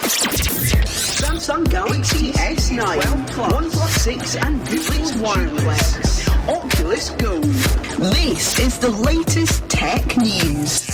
Samsung Galaxy S9, OnePlus 6 and Goodreads Wireless, Oculus Go. This is the latest tech news.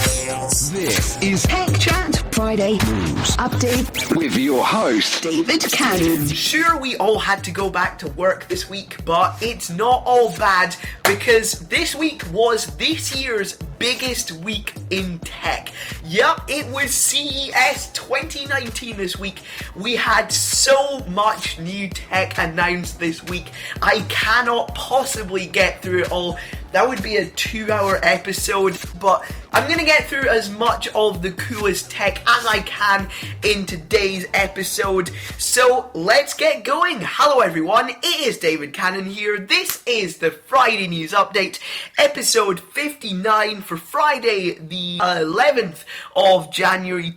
This is Tech Chat Friday News Update with your host, David Cannon. Sure, we all had to go back to work this week, but it's not all bad because this week was this year's biggest week in tech. Yup, it was CES 2019 this week. We had so much new tech announced this week. I cannot possibly get through it all. That would be a 2-hour episode, but I'm going to get through as much of the coolest tech as I can in today's episode. So let's get going. Hello everyone, it is David Cannon here. This is the Friday News Update, episode 59 for Friday the 11th of January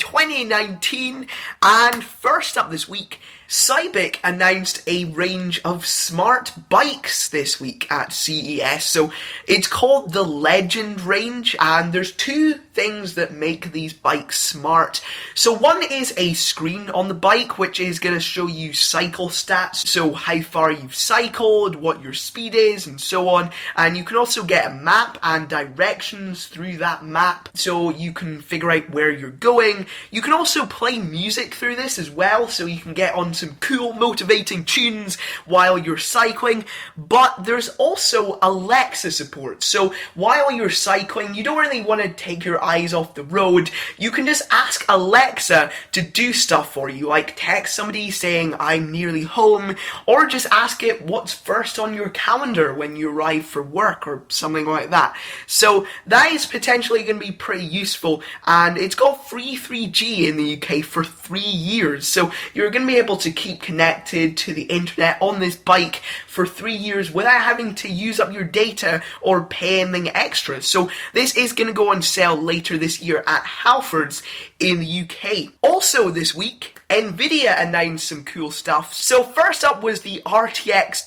2019. And first up this week, Cybic announced a range of smart bikes this week at CES. So it's called the Legend range, and there's two things that make these bikes smart. So one is a screen on the bike, which is going to show you cycle stats, so how far you've cycled, what your speed is, and so on. And you can also get a map and directions through that map, so you can figure out where you're going. You can also play music through this as well, so you can get on some cool motivating tunes while you're cycling. But there's also Alexa support, so while you're cycling you don't really want to take your eyes off the road. You can just ask Alexa to do stuff for you, like text somebody saying I'm nearly home, or just ask it what's first on your calendar when you arrive for work or something like that. So that is potentially going to be pretty useful, and it's got free 3G in the UK for 3 years, so you're going to be able to keep connected to the internet on this bike for 3 years without having to use up your data or pay anything extra. So this is going to go on sale later this year at Halfords in the UK. Also this week, Nvidia announced some cool stuff. So first up was the RTX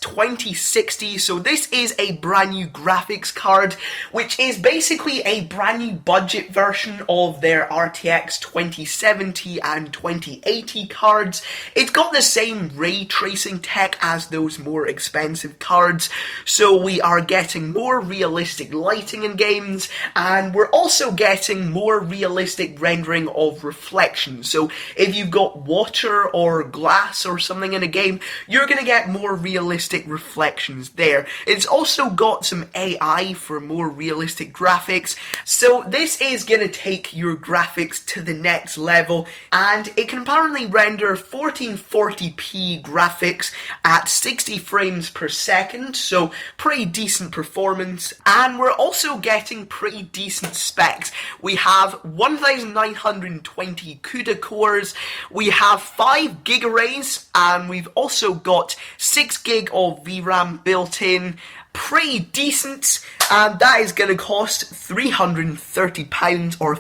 2060. So this is a brand new graphics card, which is basically a brand new budget version of their RTX 2070 and 2080 cards. It's got the same ray tracing tech as those more expensive cards, so we are getting more realistic lighting in games, and we're also getting more realistic rendering of reflections. So if you've got water or glass or something in a game, you're going to get more realistic reflections there. It's also got some AI for more realistic graphics, so this is going to take your graphics to the next level, and it can apparently render 1440p graphics at 60 frames per second, so pretty decent performance. And we're also getting pretty decent specs. We have 1920 CUDA cores, we have 5 gig arrays, and we've also got 6 gig of VRAM built in. Pretty decent, and that is going to cost £330 or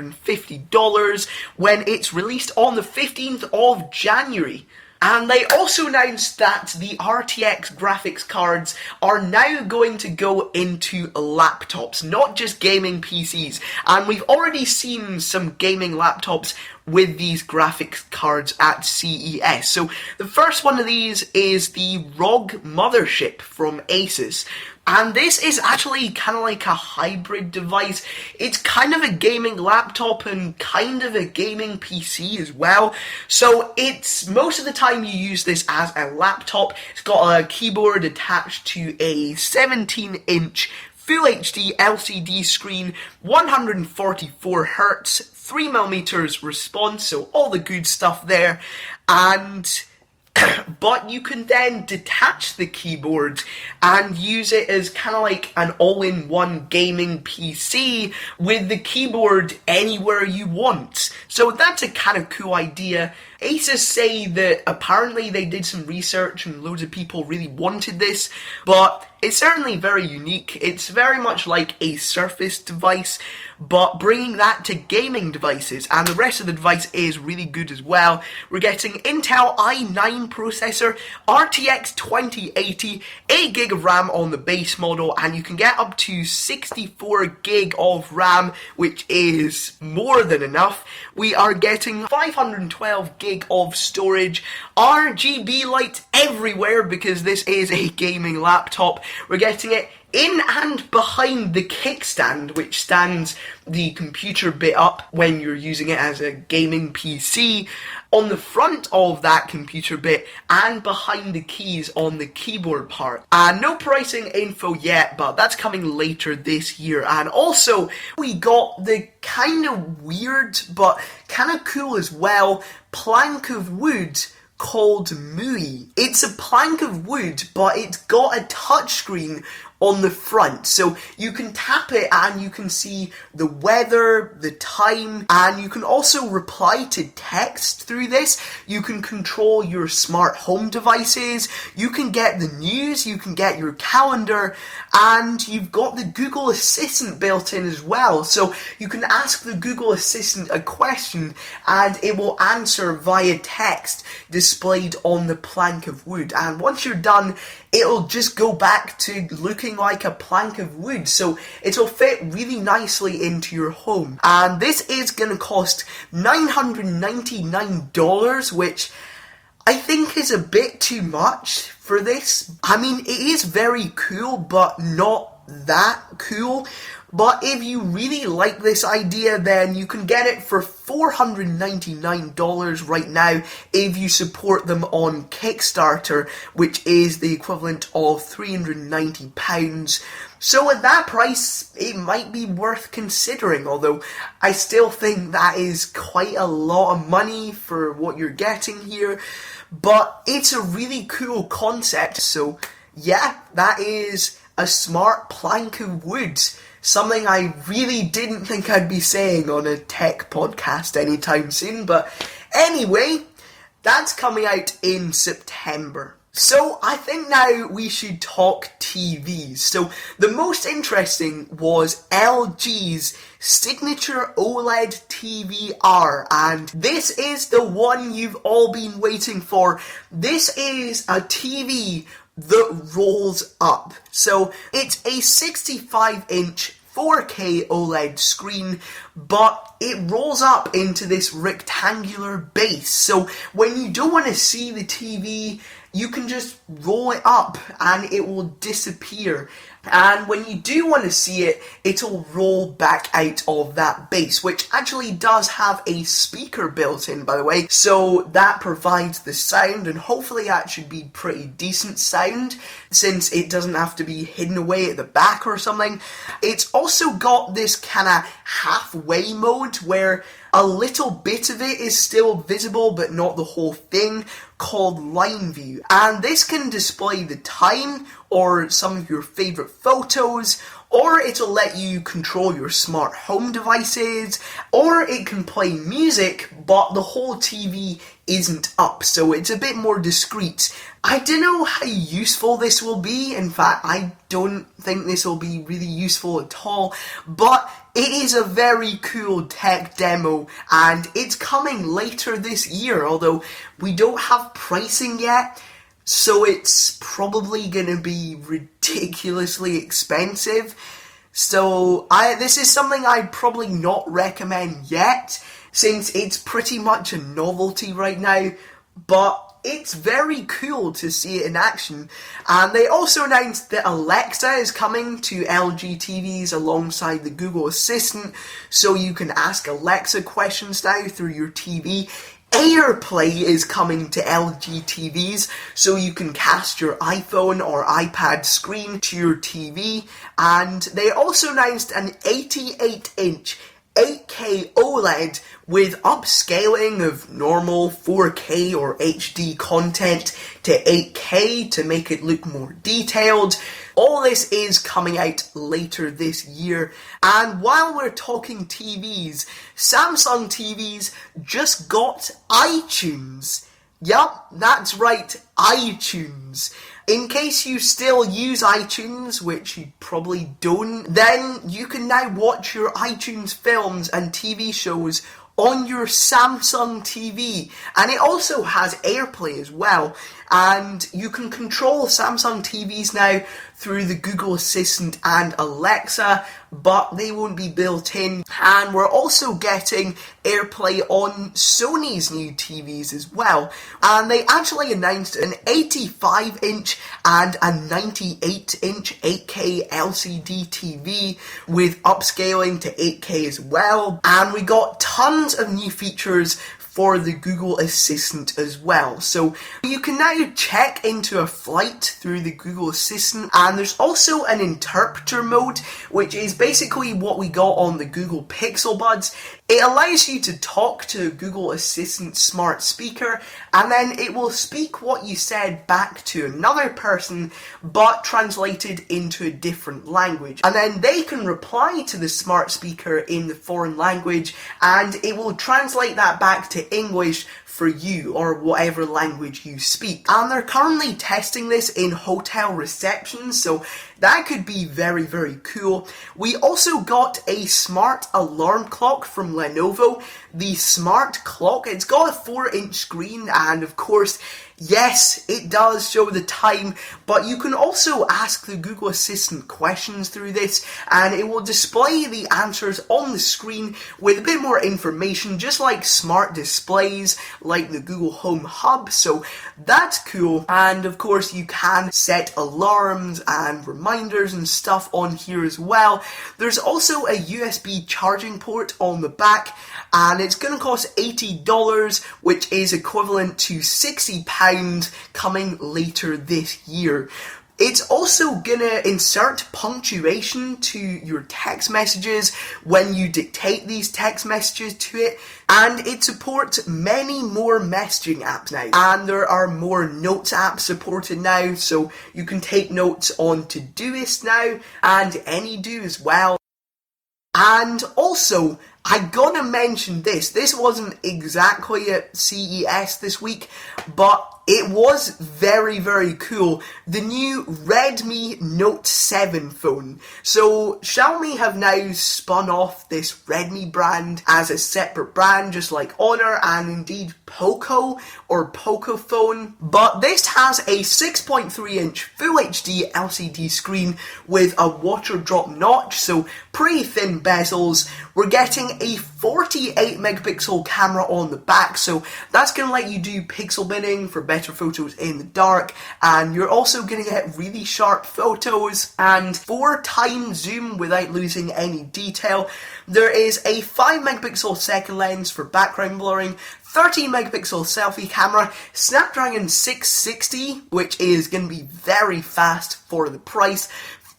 $350 when it's released on the 15th of January. And they also announced that the RTX graphics cards are now going to go into laptops, not just gaming PCs. And we've already seen some gaming laptops with these graphics cards at CES. So the first one of these is the ROG Mothership from Asus. And this is actually kind of like a hybrid device. It's kind of a gaming laptop and kind of a gaming PC as well. So it's, most of the time you use this as a laptop. It's got a keyboard attached to a 17-inch Full HD LCD screen, 144 Hz, 3mm response, so all the good stuff there. And but you can then detach the keyboard and use it as kind of like an all-in-one gaming PC with the keyboard anywhere you want. So that's a kind of cool idea. Asus say that apparently they did some research and loads of people really wanted this, but it's certainly very unique. It's very much like a Surface device, but bringing that to gaming devices, and the rest of the device is really good as well. We're getting Intel i9 processor, RTX 2080, 8GB of RAM on the base model, and you can get up to 64GB of RAM, which is more than enough. We are getting 512GB of storage, RGB lights everywhere because this is a gaming laptop. We're getting it in and behind the kickstand, which stands the computer bit up when you're using it as a gaming PC, on the front of that computer bit, and behind the keys on the keyboard part. And no pricing info yet, but that's coming later this year. And also, we got the kind of weird, but kind of cool as well, plank of wood called MUI. It's a plank of wood, but it's got a touchscreen on the front, so you can tap it and you can see the weather, the time, and you can also reply to text through this. You can control your smart home devices, you can get the news, you can get your calendar, and you've got the Google Assistant built in as well, so you can ask the Google Assistant a question and it will answer via text displayed on the plank of wood. And once you're done, it'll just go back to looking like a plank of wood, so it'll fit really nicely into your home. And this is going to cost $999, which I think is a bit too much for this. I mean, it is very cool, but not that cool. But if you really like this idea, then you can get it for $499 right now if you support them on Kickstarter, which is the equivalent of £390. So at that price, it might be worth considering, although I still think that is quite a lot of money for what you're getting here. But it's a really cool concept, so yeah, that is a smart plank of wood. Something I really didn't think I'd be saying on a tech podcast anytime soon, but anyway, that's coming out in September. So I think now we should talk TVs. So the most interesting was LG's signature OLED TV R, and this is the one you've all been waiting for. This is a TV that rolls up. So it's a 65-inch 4K OLED screen, but it rolls up into this rectangular base. So when you don't want to see the TV, you can just roll it up and it will disappear. And when you do want to see it, it'll roll back out of that base, which actually does have a speaker built in, by the way. So that provides the sound, and hopefully that should be pretty decent sound, since it doesn't have to be hidden away at the back or something. It's also got this kind of halfway mode where a little bit of it is still visible, but not the whole thing, called Line View. And this can display the time, or some of your favourite photos, or it'll let you control your smart home devices, or it can play music, but the whole TV isn't up, so it's a bit more discreet. I don't know how useful this will be. In fact, I don't think this will be really useful at all, but it is a very cool tech demo, and it's coming later this year, although we don't have pricing yet, so it's probably going to be ridiculously expensive. So this is something I'd probably not recommend yet, since it's pretty much a novelty right now, but it's very cool to see it in action. And they also announced that Alexa is coming to LG TVs alongside the Google Assistant, so you can ask Alexa questions now through your TV. AirPlay is coming to LG TVs, so you can cast your iPhone or iPad screen to your TV. And they also announced an 88-inch 8K OLED with upscaling of normal 4K or HD content to 8K to make it look more detailed. All this is coming out later this year. And while we're talking TVs, Samsung TVs just got iTunes. Yup, that's right, iTunes. In case you still use iTunes, which you probably don't, then you can now watch your iTunes films and TV shows on your Samsung TV. And it also has AirPlay as well. And you can control Samsung TVs now through the Google Assistant and Alexa, but they won't be built in. And we're also getting AirPlay on Sony's new TVs as well. And they actually announced an 85-inch and a 98-inch 8K LCD TV with upscaling to 8K as well. And we got tons of new features for the Google Assistant as well. So you can now check into a flight through the Google Assistant, and there's also an interpreter mode, which is basically what we got on the Google Pixel Buds. It allows you to talk to Google Assistant smart speaker, and then it will speak what you said back to another person, but translated into a different language. And then they can reply to the smart speaker in the foreign language, and it will translate that back to English for you, or whatever language you speak. And they're currently testing this in hotel receptions, so that could be very, very cool. We also got a smart alarm clock from Lenovo. The smart clock, it's got a 4-inch screen, and of course, yes, it does show the time, but you can also ask the Google Assistant questions through this, and it will display the answers on the screen with a bit more information, just like smart displays, like the Google Home Hub, so that's cool. And of course, you can set alarms and reminders and stuff on here as well. There's also a USB charging port on the back, and it's going to cost $80, which is equivalent to £60 coming later this year. It's also gonna insert punctuation to your text messages when you dictate these text messages to it, and it supports many more messaging apps now. And there are more notes apps supported now, so you can take notes on Todoist now, and AnyDo as well. And also, I gotta mention this. This wasn't exactly at CES this week, but it was very, very cool. The new Redmi Note 7 phone. So Xiaomi have now spun off this Redmi brand as a separate brand, just like Honor and indeed Poco or Pocophone. But this has a 6.3-inch Full HD LCD screen with a water drop notch, so pretty thin bezels. We're getting a 48 megapixel camera on the back, so that's going to let you do pixel binning for better photos in the dark, and you're also going to get really sharp photos and 4x zoom without losing any detail. There is a 5 megapixel second lens for background blurring, 13 megapixel selfie camera, Snapdragon 660, which is going to be very fast for the price,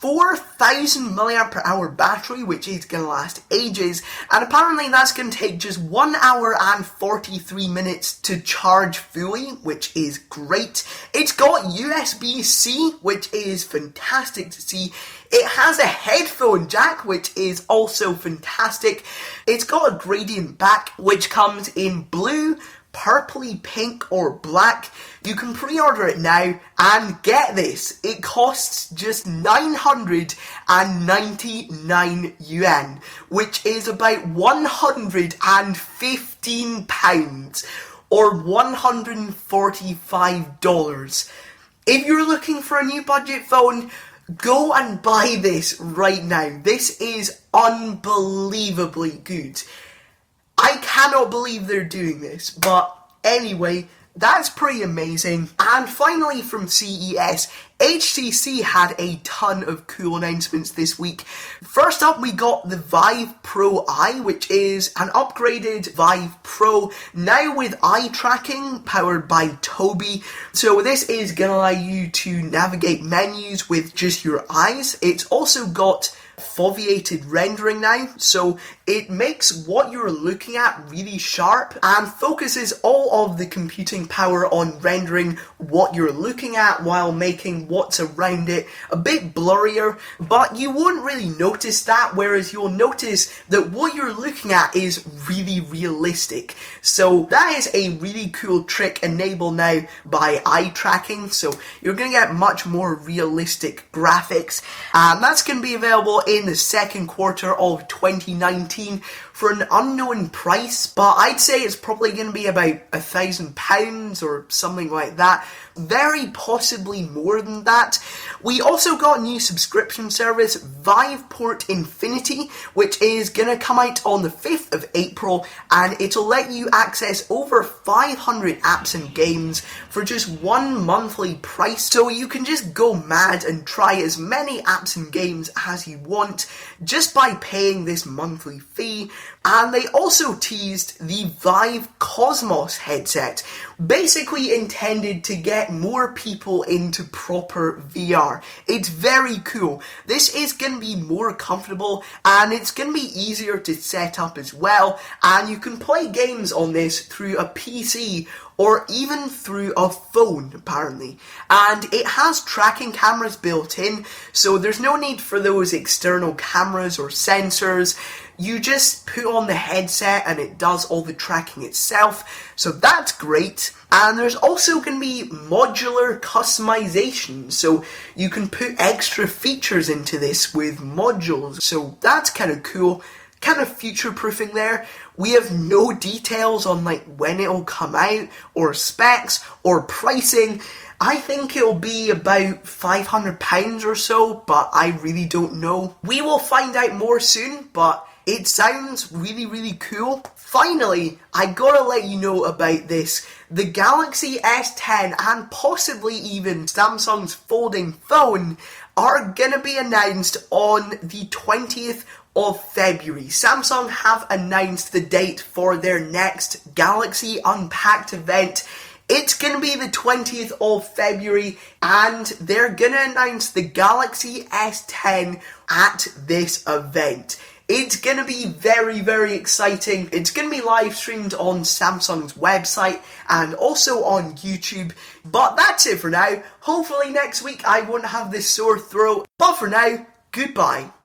4,000 mAh battery, which is going to last ages, and apparently that's going to take just 1 hour and 43 minutes to charge fully, which is great. It's got USB-C, which is fantastic to see. It has a headphone jack, which is also fantastic. It's got a gradient back, which comes in blue, purpley pink or black. You can pre-order it now, and get this, it costs just 999 yuan, which is about £115 or $145. If you're looking for a new budget phone, go and buy this right now. This is unbelievably good. I cannot believe they're doing this, but anyway, that's pretty amazing. And finally from CES, HTC had a ton of cool announcements this week. First up, we got the Vive Pro Eye, which is an upgraded Vive Pro, now with eye tracking powered by Tobii. So this is going to allow you to navigate menus with just your eyes. It's also got foveated rendering now, so it makes what you're looking at really sharp and focuses all of the computing power on rendering what you're looking at while making what's around it a bit blurrier, but you won't really notice that, whereas you'll notice that what you're looking at is really realistic. So that is a really cool trick enabled now by eye tracking, so you're going to get much more realistic graphics, and that's going to be available in the second quarter of 2019 for an unknown price, but I'd say it's probably going to be about £1,000 or something like that, very possibly more than that. We also got a new subscription service, Viveport Infinity, which is going to come out on the 5th of April, and it'll let you access over 500 apps and games for just one monthly price, so you can just go mad and try as many apps and games as you want just by paying this monthly fee. And they also teased the Vive Cosmos headset, basically intended to get more people into proper VR. It's very cool. This is going to be more comfortable and it's going to be easier to set up as well, and you can play games on this through a PC or even through a phone, apparently. And it has tracking cameras built in, so there's no need for those external cameras or sensors. You just put on the headset and it does all the tracking itself, so that's great. And there's also going to be modular customization, so you can put extra features into this with modules, so that's kind of cool. Kind of future-proofing there. We have no details on like when it'll come out, or specs, or pricing. I think it'll be about £500 or so, but I really don't know. We will find out more soon, but it sounds really, really cool. Finally, I gotta let you know about this. The Galaxy S10 and possibly even Samsung's folding phone are gonna be announced on the 20th of February. Samsung have announced the date for their next Galaxy Unpacked event. It's going to be the 20th of February, and they're going to announce the Galaxy S10 at this event. It's going to be very, very exciting. It's going to be live streamed on Samsung's website and also on YouTube. But that's it for now. Hopefully next week I won't have this sore throat. But for now, goodbye.